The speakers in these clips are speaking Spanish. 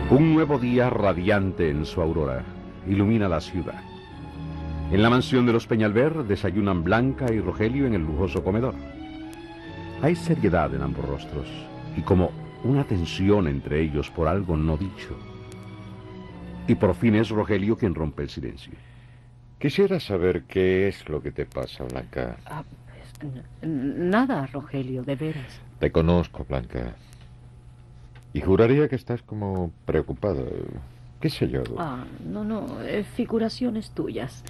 Un nuevo día radiante en su aurora ilumina la ciudad. En la mansión de los Peñalver desayunan Blanca y Rogelio en el lujoso comedor. Hay seriedad en ambos rostros y como una tensión entre ellos por algo no dicho. Y por fin es Rogelio quien rompe el silencio. Quisiera saber qué es lo que te pasa, Blanca. Nada, Rogelio, de veras. Te conozco, Blanca. Y juraría que estás como preocupada. ¿Qué sé yo? No, figuraciones tuyas.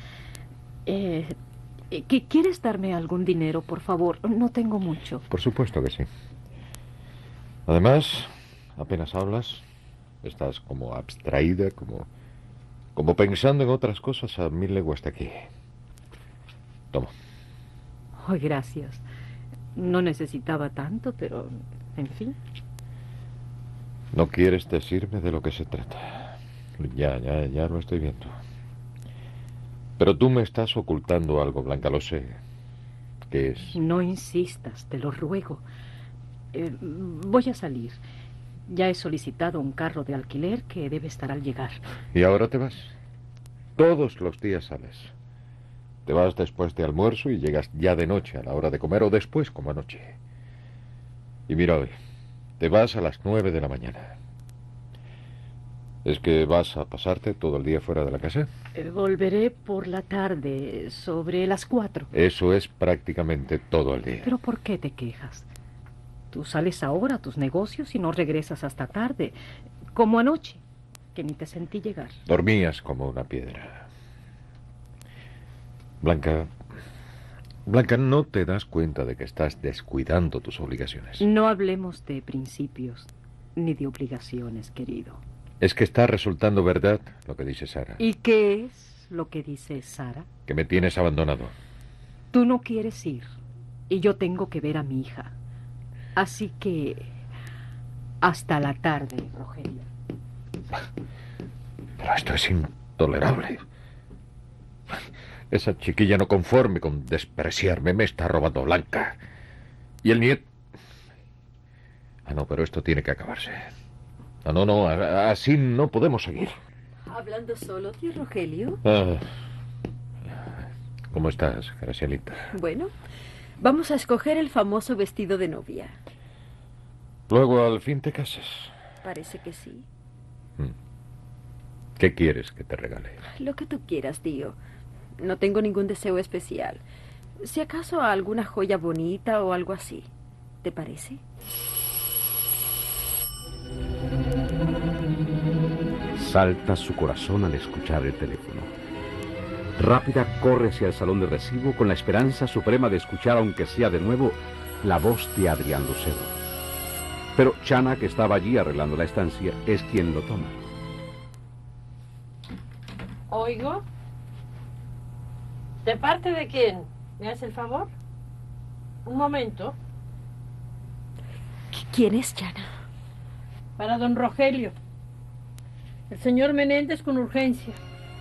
¿Quieres darme algún dinero, por favor? No tengo mucho. Por supuesto que sí. Además, apenas hablas, estás como abstraída, como pensando en otras cosas a 1000 leguas de aquí. Toma. Ay, gracias. No necesitaba tanto, pero, en fin. No quieres decirme de lo que se trata. Ya lo estoy viendo. Pero tú me estás ocultando algo, Blanca, lo sé. ¿Qué es? No insistas, te lo ruego. Voy a salir. Ya he solicitado un carro de alquiler que debe estar al llegar. ¿Y ahora te vas? Todos los días sales. Te vas después de almuerzo y llegas ya de noche a la hora de comer o después como anoche. Y mira hoy, te vas a las 9 de la mañana. ¿Es que vas a pasarte todo el día fuera de la casa? Volveré por la tarde, sobre las 4. Eso es prácticamente todo el día. ¿Pero por qué te quejas? Tú sales ahora a tus negocios y no regresas hasta tarde, como anoche, que ni te sentí llegar. Dormías como una piedra. Blanca, ¿no te das cuenta de que estás descuidando tus obligaciones? No hablemos de principios ni de obligaciones, querido. Es que está resultando verdad lo que dice Sara. ¿Y qué es lo que dice Sara? Que me tienes abandonado. Tú no quieres ir y yo tengo que ver a mi hija. Así que hasta la tarde, Rogelio. Pero esto es intolerable. Esa chiquilla no conforme con despreciarme me está robando, Blanca. Y el nieto... no, pero esto tiene que acabarse. No, así no podemos seguir. ¿Hablando solo, tío Rogelio? ¿Cómo estás, Gracielita? Bueno, vamos a escoger el famoso vestido de novia. Luego al fin te casas. Parece que sí. ¿Qué quieres que te regale? Lo que tú quieras, tío. No tengo ningún deseo especial. Si acaso alguna joya bonita o algo así. ¿Te parece? Salta su corazón al escuchar el teléfono. Rápida corre hacia el salón de recibo con la esperanza suprema de escuchar, aunque sea de nuevo, la voz de Adrián Lucero. Pero Chana, que estaba allí arreglando la estancia, es quien lo toma. Oigo. ¿De parte de quién? ¿Me hace el favor? Un momento. ¿Quién es Chana? Para don Rogelio. El señor Menéndez con urgencia.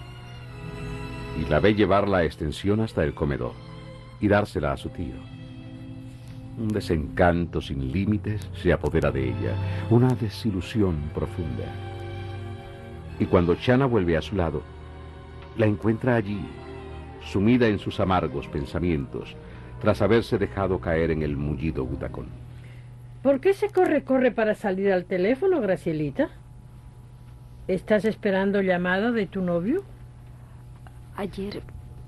Y la ve llevar la extensión hasta el comedor y dársela a su tío. Un desencanto sin límites se apodera de ella, una desilusión profunda. Y cuando Chana vuelve a su lado, la encuentra allí, sumida en sus amargos pensamientos, tras haberse dejado caer en el mullido butacón. ¿Por qué se corre para salir al teléfono, Gracielita? ¿Estás esperando llamada de tu novio? Ayer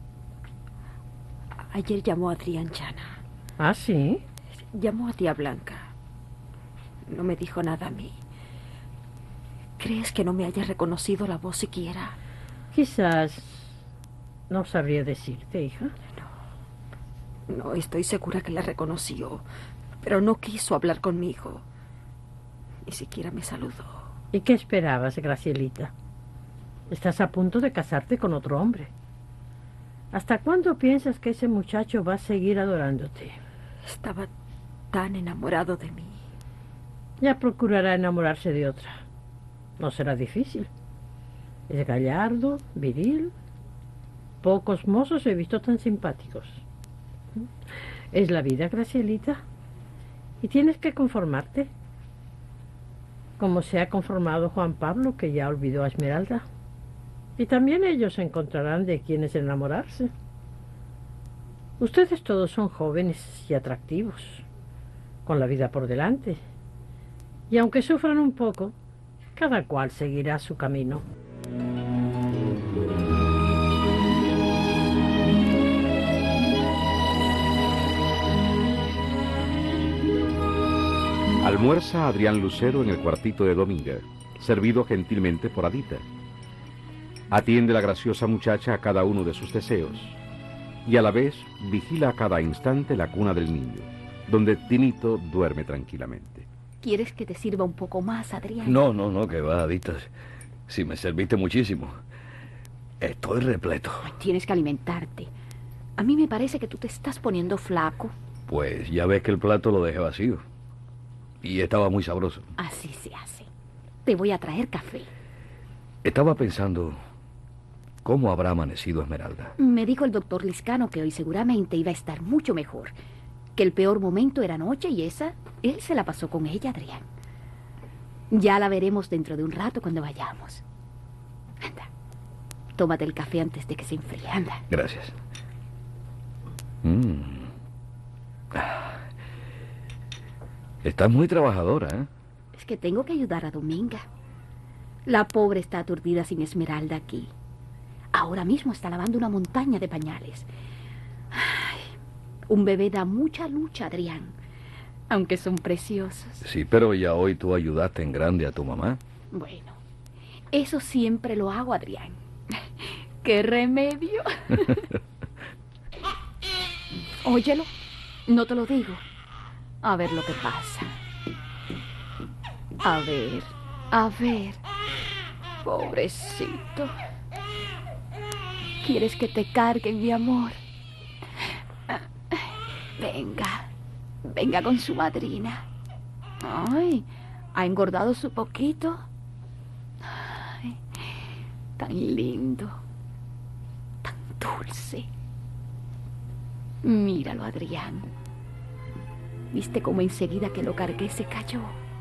llamó Adrián Chana. ¿Ah, sí? Llamó a tía Blanca. No me dijo nada a mí. ¿Crees que no me haya reconocido la voz siquiera? Quizás no sabría decirte, hija. No, estoy segura que la reconoció, pero no quiso hablar conmigo. Ni siquiera me saludó. ¿Y qué esperabas, Gracielita? Estás a punto de casarte con otro hombre. ¿Hasta cuándo piensas que ese muchacho va a seguir adorándote? Estaba tan enamorado de mí. Ya procurará enamorarse de otra. No será difícil. Es gallardo, viril. Pocos mozos he visto tan simpáticos. Es la vida, Gracielita. Y tienes que conformarte. como se ha conformado Juan Pablo, que ya olvidó a Esmeralda. Y también ellos encontrarán de quienes enamorarse. Ustedes todos son jóvenes y atractivos, con la vida por delante. Y aunque sufran un poco, cada cual seguirá su camino. Almuerza Adrián Lucero en el cuartito de Dominga, servido gentilmente por Adita. Atiende la graciosa muchacha a cada uno de sus deseos y a la vez vigila a cada instante la cuna del niño, donde Tinito duerme tranquilamente. ¿Quieres que te sirva un poco más, Adrián? No, que va, Adita. Si me serviste muchísimo. Estoy repleto. Ay, tienes que alimentarte. A mí me parece que tú te estás poniendo flaco. Pues ya ves que el plato lo dejé vacío. Y estaba muy sabroso. Así se hace. Te voy a traer café. Estaba pensando, ¿cómo habrá amanecido Esmeralda? Me dijo el doctor Liscano que hoy seguramente iba a estar mucho mejor. Que el peor momento era anoche y esa, él se la pasó con ella, Adrián. Ya la veremos dentro de un rato cuando vayamos. Anda, tómate el café antes de que se enfríe, anda. Gracias. Estás muy trabajadora, ¿eh? Es que tengo que ayudar a Dominga. La pobre está aturdida sin Esmeralda aquí. Ahora mismo está lavando una montaña de pañales. Ay, un bebé da mucha lucha, Adrián. Aunque son preciosos. Sí, pero ya hoy tú ayudaste en grande a tu mamá. Bueno, eso siempre lo hago, Adrián. ¡Qué remedio! Óyelo, no te lo digo. A ver lo que pasa. A ver. Pobrecito. ¿Quieres que te cargue, mi amor? Venga con su madrina. Ay, ha engordado su poquito. Ay, tan lindo, tan dulce. Míralo, Adrián. ¿Viste cómo enseguida que lo cargué se cayó?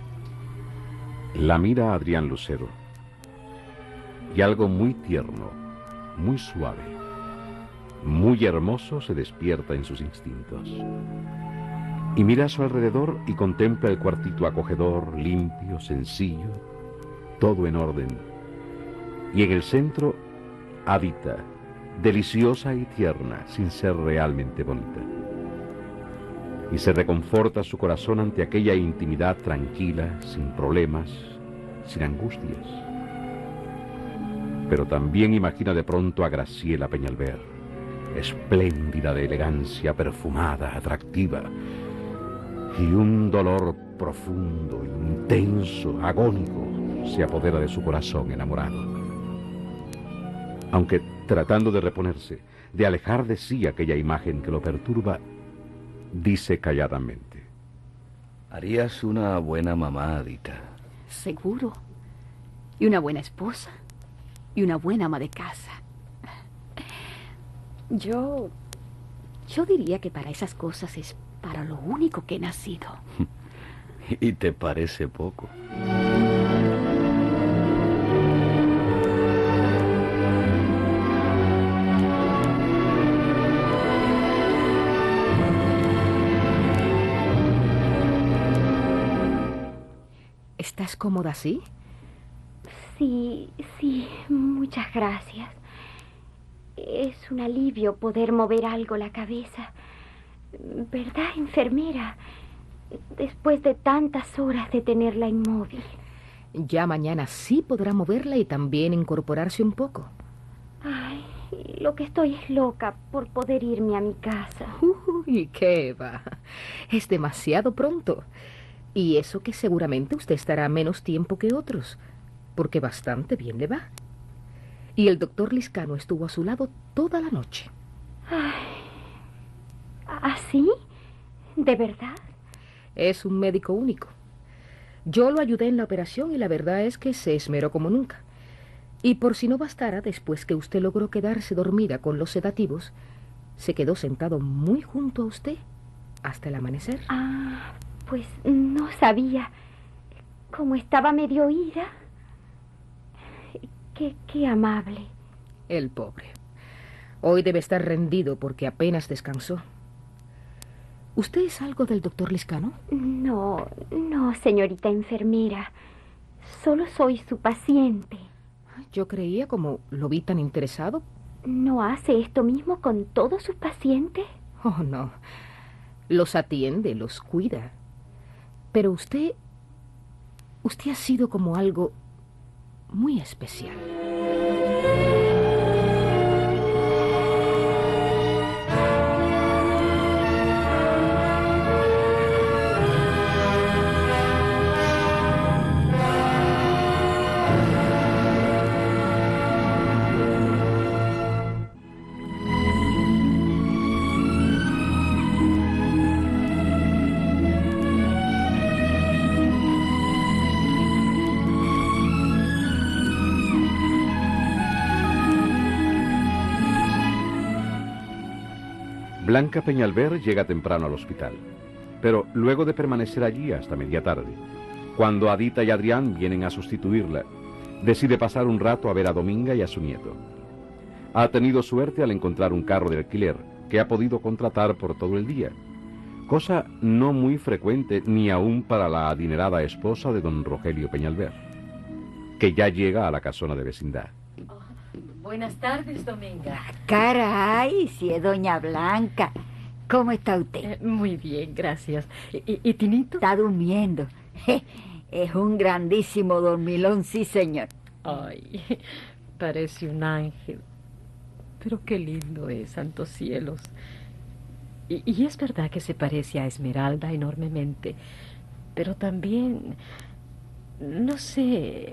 La mira Adrián Lucero. Y algo muy tierno, muy suave, muy hermoso se despierta en sus instintos. Y mira a su alrededor y contempla el cuartito acogedor, limpio, sencillo, todo en orden. Y en el centro, Adita, deliciosa y tierna, sin ser realmente bonita. Y se reconforta su corazón ante aquella intimidad tranquila, sin problemas, sin angustias. Pero también imagina de pronto a Graciela Peñalver, espléndida de elegancia, perfumada, atractiva, y un dolor profundo, intenso, agónico, se apodera de su corazón enamorado. Aunque tratando de reponerse, de alejar de sí aquella imagen que lo perturba, dice calladamente: Harías una buena mamá, Adita. Seguro. Y una buena esposa. Y una buena ama de casa. Yo diría que para esas cosas es para lo único que he nacido. ¿Y te parece poco? ¿Estás cómoda así? Sí, muchas gracias. Es un alivio poder mover algo la cabeza. ¿Verdad, enfermera? Después de tantas horas de tenerla inmóvil. Ya mañana sí podrá moverla y también incorporarse un poco. Ay, lo que estoy es loca por poder irme a mi casa. Uy, qué va. Es demasiado pronto. Y eso que seguramente usted estará menos tiempo que otros, porque bastante bien le va. Y el doctor Liscano estuvo a su lado toda la noche. Ay, ¿así? ¿De verdad? Es un médico único. Yo lo ayudé en la operación y la verdad es que se esmeró como nunca. Y por si no bastara, después que usted logró quedarse dormida con los sedativos, se quedó sentado muy junto a usted hasta el amanecer. Ah, pues no sabía. Como estaba medio oída. Qué amable. El pobre. Hoy debe estar rendido porque apenas descansó. ¿Usted es algo del doctor Liscano? No, señorita enfermera. Solo soy su paciente. Yo creía, como lo vi tan interesado. ¿No hace esto mismo con todos sus pacientes? Oh, no. Los atiende, los cuida. Pero usted ha sido como algo muy especial. Blanca Peñalver llega temprano al hospital, pero luego de permanecer allí hasta media tarde, cuando Adita y Adrián vienen a sustituirla, decide pasar un rato a ver a Dominga y a su nieto. Ha tenido suerte al encontrar un carro de alquiler que ha podido contratar por todo el día, cosa no muy frecuente ni aún para la adinerada esposa de don Rogelio Peñalver, que ya llega a la casona de vecindad. Buenas tardes, Dominga. Caray, si es doña Blanca. ¿Cómo está usted? Muy bien, gracias. ¿Y Tinito? Está durmiendo. Es un grandísimo dormilón, sí, señor. Ay, parece un ángel. Pero qué lindo es, santos cielos. Y es verdad que se parece a Esmeralda enormemente. Pero también, no sé...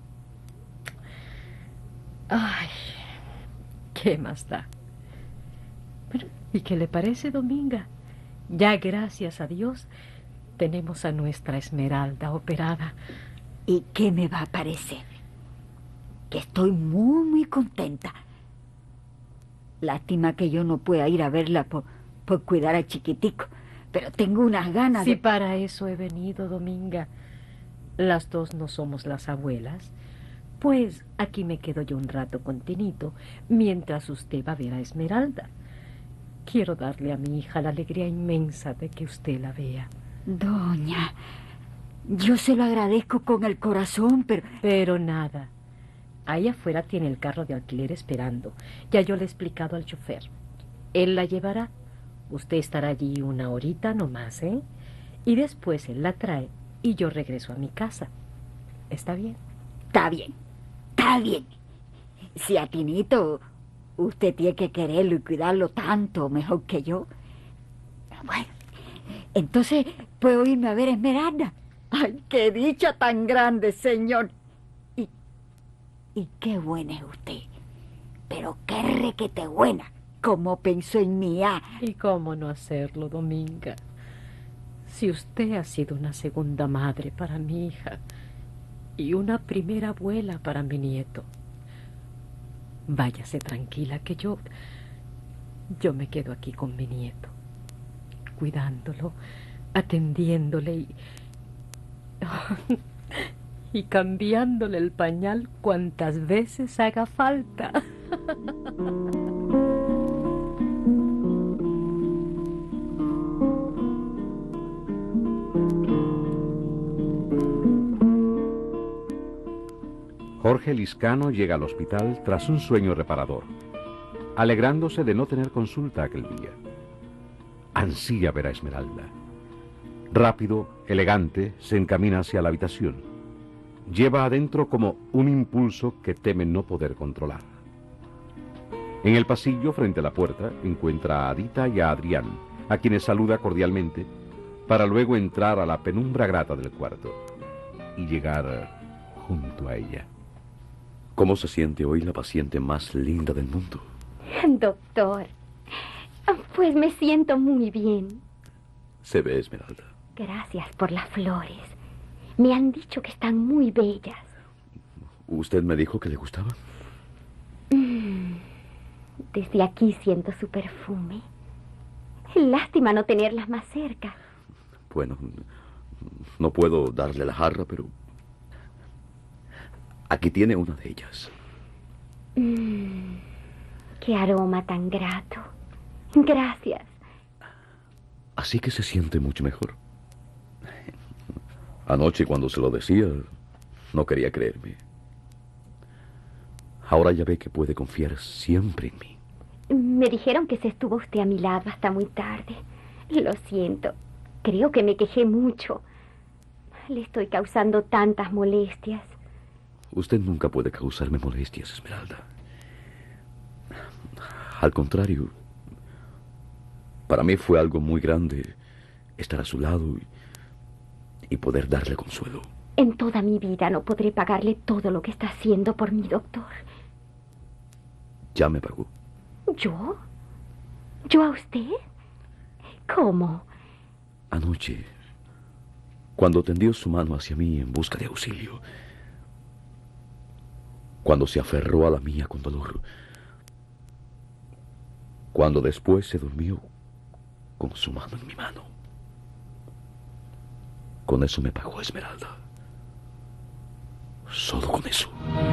Ay, ¿qué más da? Bueno, ¿y qué le parece, Dominga? Ya, gracias a Dios, tenemos a nuestra Esmeralda operada. ¿Y qué me va a parecer? Que estoy muy contenta. Lástima que yo no pueda ir a verla por cuidar a Chiquitico, pero tengo unas ganas Sí, de... para eso he venido, Dominga. Las dos no somos las abuelas. Pues aquí me quedo yo un rato con Tinito, mientras usted va a ver a Esmeralda. Quiero darle a mi hija la alegría inmensa de que usted la vea. Doña, yo se lo agradezco con el corazón, pero... Pero nada. Ahí afuera tiene el carro de alquiler esperando. Ya yo le he explicado al chofer. Él la llevará. Usted estará allí una horita nomás, ¿eh? Y después él la trae y yo regreso a mi casa. ¿Está bien? Está bien. Está bien. Si a Tinito usted tiene que quererlo y cuidarlo tanto mejor que yo. Bueno, entonces puedo irme a ver a Esmeralda. ¡Ay, qué dicha tan grande, señor! Y qué buena es usted. Pero qué requete buena. Como pensó en mí. ¿Y cómo no hacerlo, Dominga? Si usted ha sido una segunda madre para mi hija... y una primera abuela para mi nieto. Váyase tranquila que yo me quedo aquí con mi nieto, cuidándolo, atendiéndole y cambiándole el pañal cuantas veces haga falta. Jorge Liscano llega al hospital tras un sueño reparador, alegrándose de no tener consulta aquel día. Ansía ver a Esmeralda. Rápido, elegante, se encamina hacia la habitación. Lleva adentro como un impulso que teme no poder controlar. En el pasillo, frente a la puerta, encuentra a Adita y a Adrián, a quienes saluda cordialmente, para luego entrar a la penumbra grata del cuarto y llegar junto a ella. ¿Cómo se siente hoy la paciente más linda del mundo? Doctor, pues me siento muy bien. Se ve, Esmeralda. Gracias por las flores. Me han dicho que están muy bellas. ¿Usted me dijo que le gustaban? Desde aquí siento su perfume. Lástima no tenerlas más cerca. Bueno, no puedo darle la jarra, pero Aquí tiene una de ellas. Qué aroma tan grato. Gracias. Así que se siente mucho mejor. Anoche cuando se lo decía, no quería creerme. Ahora ya ve que puede confiar siempre en mí. Me dijeron que se estuvo usted a mi lado hasta muy tarde. Lo siento. Creo que me quejé mucho. Le estoy causando tantas molestias. Usted nunca puede causarme molestias, Esmeralda. Al contrario, para mí fue algo muy grande estar a su lado y poder darle consuelo. En toda mi vida no podré pagarle todo lo que está haciendo por mí, doctor. Ya me pagó. ¿Yo? ¿Yo a usted? ¿Cómo? Anoche, cuando tendió su mano hacia mí en busca de auxilio, cuando se aferró a la mía con dolor, cuando después se durmió con su mano en mi mano. Con eso me pagó, Esmeralda. Solo con eso.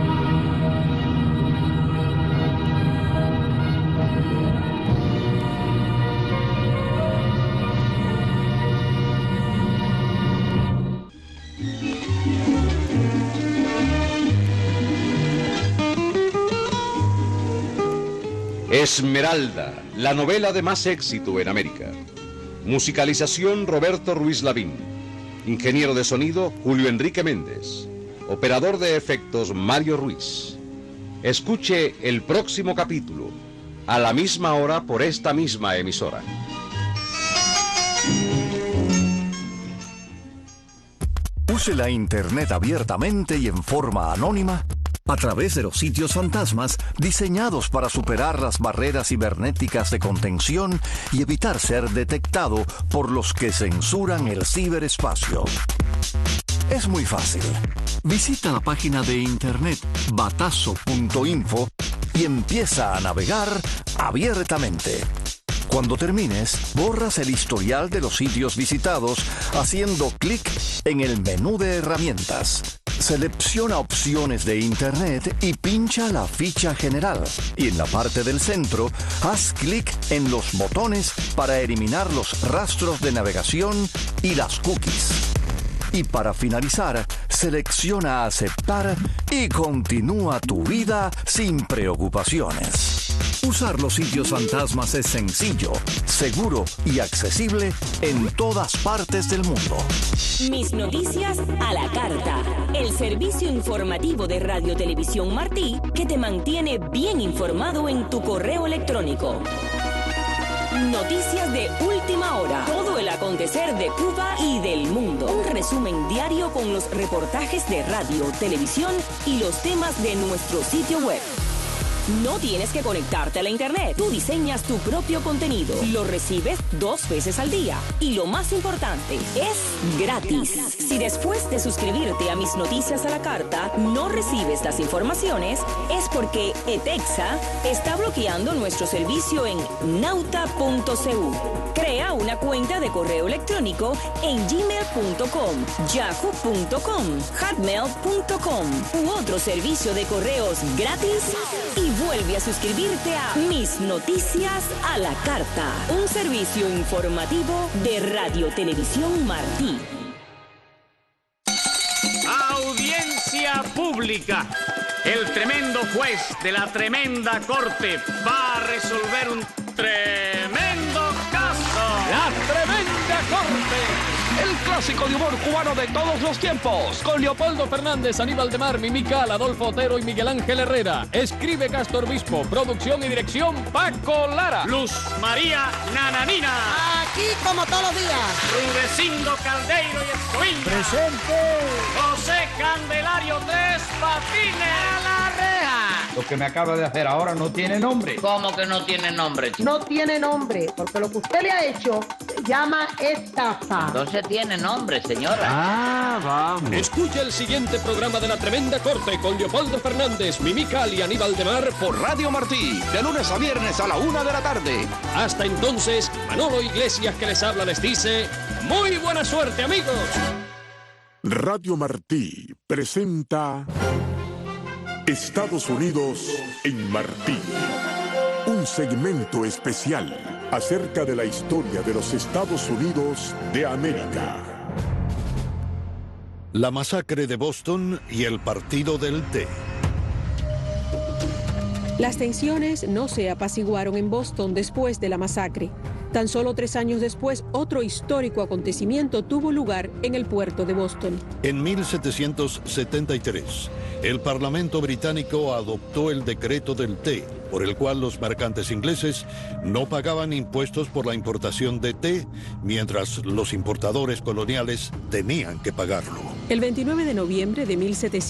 Esmeralda, la novela de más éxito en América. Musicalización Roberto Ruiz Lavín. Ingeniero de sonido Julio Enrique Méndez. Operador de efectos Mario Ruiz. Escuche el próximo capítulo a la misma hora por esta misma emisora. Use la Internet abiertamente y en forma anónima a través de los sitios fantasmas diseñados para superar las barreras cibernéticas de contención y evitar ser detectado por los que censuran el ciberespacio. Es muy fácil. Visita la página de internet batazo.info y empieza a navegar abiertamente. Cuando termines, borras el historial de los sitios visitados haciendo clic en el menú de herramientas. Selecciona opciones de Internet y pincha la ficha general. Y en la parte del centro, haz clic en los botones para eliminar los rastros de navegación y las cookies. Y para finalizar, selecciona aceptar y continúa tu vida sin preocupaciones. Usar los sitios fantasmas es sencillo, seguro y accesible en todas partes del mundo. Mis noticias a la carta. El servicio informativo de Radio Televisión Martí que te mantiene bien informado en tu correo electrónico. Noticias de última hora. Todo el acontecer de Cuba y del mundo. Un resumen diario con los reportajes de radio, televisión y los temas de nuestro sitio web. No tienes que conectarte a la internet. Tú diseñas tu propio contenido. Lo recibes 2 veces al día. Y lo más importante, es gratis. Si después de suscribirte a Mis Noticias a la Carta no recibes las informaciones, es porque ETEXA está bloqueando nuestro servicio en nauta.cu. Crea una cuenta de correo electrónico en gmail.com, yahoo.com, hotmail.com u otro servicio de correos gratis y vuelve a suscribirte a Mis Noticias a la Carta, un servicio informativo de Radio Televisión Martí. Audiencia pública. El tremendo juez de la tremenda corte va a resolver un tremendo caso. La tremenda corte. El clásico de humor cubano de todos los tiempos. Con Leopoldo Fernández, Aníbal de Mar, Mimical, Adolfo Otero y Miguel Ángel Herrera. Escribe Castro Obispo. Producción y dirección Paco Lara. Luz María Nananina. Aquí como todos los días. Rudecindo Caldeiro y Escoín. Presente. José Candelario Tres Patines. A la reja. Lo que me acaba de hacer ahora no tiene nombre. ¿Cómo que no tiene nombre, chico? No tiene nombre, porque lo que usted le ha hecho se llama estafa. Entonces tiene nombre, señora. Ah, vamos. Escucha el siguiente programa de La Tremenda Corte con Leopoldo Fernández, Mimical y Aníbal de Mar por Radio Martí, de lunes a viernes a la 1 de la tarde. Hasta entonces, Manolo Iglesias que les habla les dice, ¡muy buena suerte, amigos! Radio Martí presenta Estados Unidos en Martí. Un segmento especial acerca de la historia de los Estados Unidos de América. La masacre de Boston y el partido del té. Las tensiones no se apaciguaron en Boston después de la masacre. Tan solo 3 años después, otro histórico acontecimiento tuvo lugar en el puerto de Boston. En 1773, el Parlamento británico adoptó el decreto del té, por el cual los mercantes ingleses no pagaban impuestos por la importación de té, mientras los importadores coloniales tenían que pagarlo. El 29 de noviembre de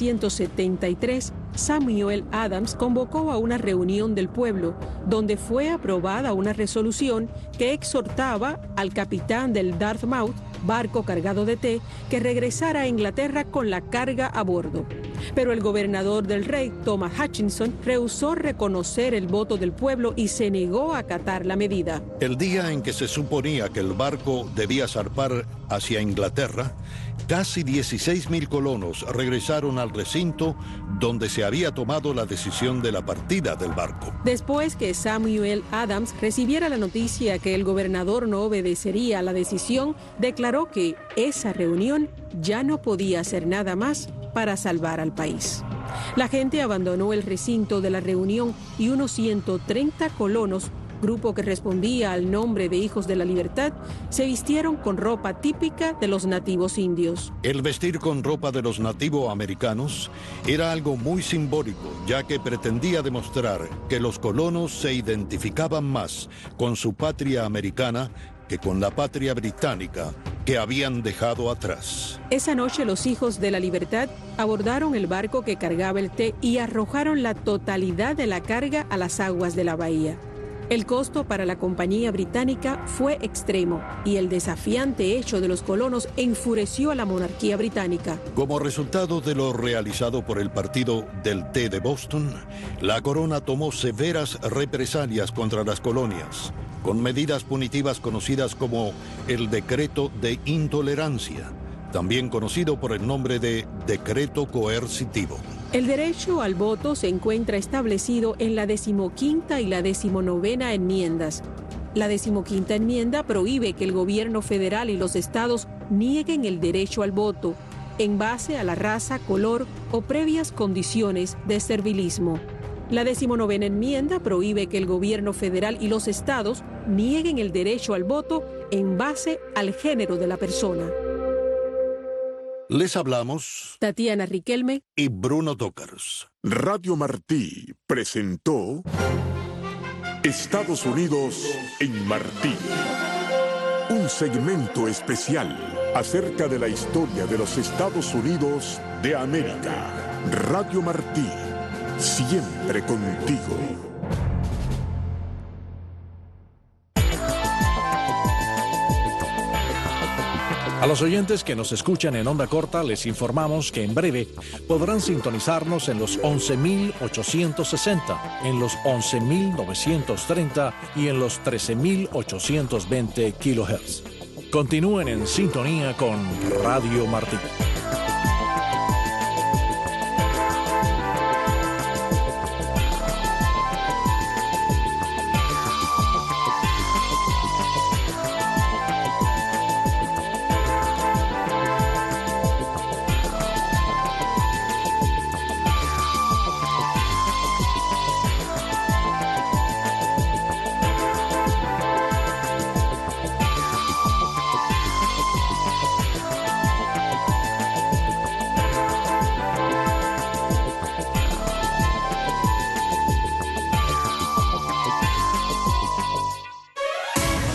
1773, Samuel Adams convocó a una reunión del pueblo, donde fue aprobada una resolución que exhortaba al capitán del Dartmouth, barco cargado de té, que regresara a Inglaterra con la carga a bordo. Pero el gobernador del rey, Thomas Hutchinson, rehusó reconocer el voto del pueblo y se negó a acatar la medida. El día en que se suponía que el barco debía zarpar hacia Inglaterra, casi 16,000 colonos regresaron al recinto donde se había tomado la decisión de la partida del barco. Después que Samuel Adams recibiera la noticia que el gobernador no obedecería a la decisión, declaró que esa reunión ya no podía hacer nada más para salvar al país. La gente abandonó el recinto de la reunión y unos 130 colonos, grupo que respondía al nombre de Hijos de la Libertad, se vistieron con ropa típica de los nativos indios. El vestir con ropa de los nativoamericanos era algo muy simbólico, ya que pretendía demostrar que los colonos se identificaban más con su patria americana que con la patria británica que habían dejado atrás. Esa noche los Hijos de la Libertad abordaron el barco que cargaba el té y arrojaron la totalidad de la carga a las aguas de la bahía. El costo para la compañía británica fue extremo y el desafiante hecho de los colonos enfureció a la monarquía británica. Como resultado de lo realizado por el partido del té de Boston, la corona tomó severas represalias contra las colonias, con medidas punitivas conocidas como el Decreto de Intolerancia, también conocido por el nombre de Decreto Coercitivo. El derecho al voto se encuentra establecido en la 15ª y la 19ª enmiendas. La 15ª enmienda prohíbe que el gobierno federal y los estados nieguen el derecho al voto en base a la raza, color o previas condiciones de servilismo. La 19ª enmienda prohíbe que el gobierno federal y los estados nieguen el derecho al voto en base al género de la persona. Les hablamos Tatiana Riquelme y Bruno Tócars. Radio Martí presentó Estados Unidos en Martí. Un segmento especial acerca de la historia de los Estados Unidos de América. Radio Martí, siempre contigo. A los oyentes que nos escuchan en onda corta les informamos que en breve podrán sintonizarnos en los 11.860, en los 11.930 y en los 13.820 kHz. Continúen en sintonía con Radio Martí.